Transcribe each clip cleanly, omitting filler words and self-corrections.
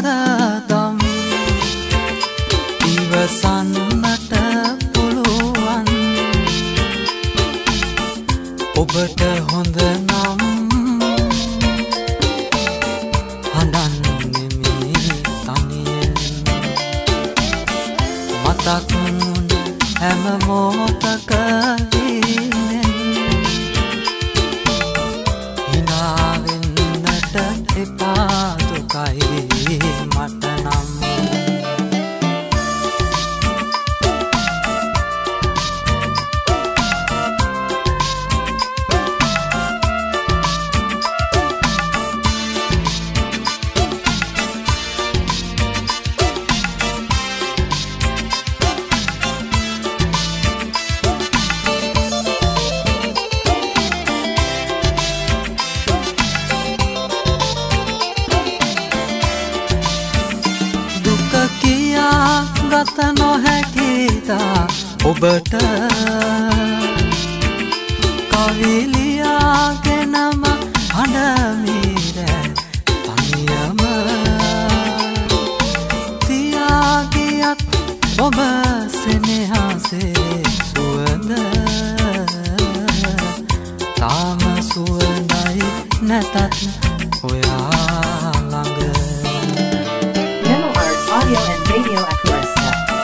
සරදම් ඉවසන්නට පුළුවන් ඔබට හොඳ නම් හඬන්නේ තනියෙන් මතක් වුණ හැම මොහොතක හිනාවෙන්නට එපා දුකයි මට නම් ගත නොහැකිතා ඔබට කවිලියාගෙනම හඬමීර තනියම තියාගියත් ඔබ සෙනෙහසේ සුවඳ තාම සුවඳයි නැතත් ඔයා ළඟ Memo Arts Audio and Radio Accuracy.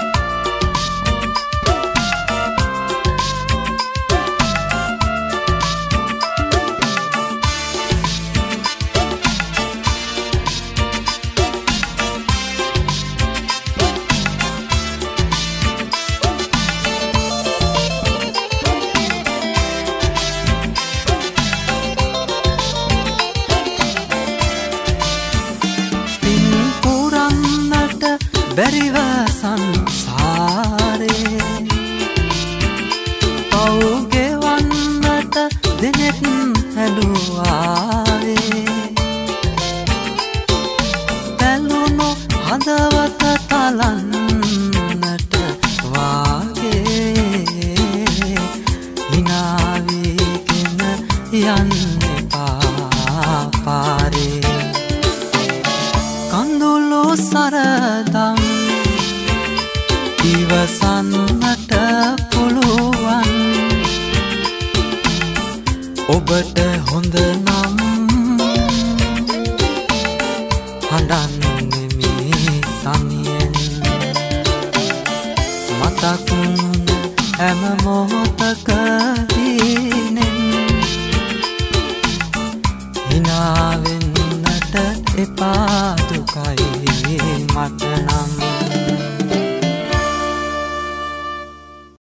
බැරිව සංසාරේ පව් ගෙවන්නට දෙනෙත් හැදුවාවේ පැලුණු හදවත තලන්නට වාගේ හිනාවීගෙන යන්න එපා පාරේ කඳුළු සරදම් ඉවසන්නට පුළුවන් ඔබට හොඳ නම් හඬන්නේ තනියෙන් මතක් වුණ හැම මොහොතක හිනෙන් හිනාවෙන්නට එපා දුකයි මට නම්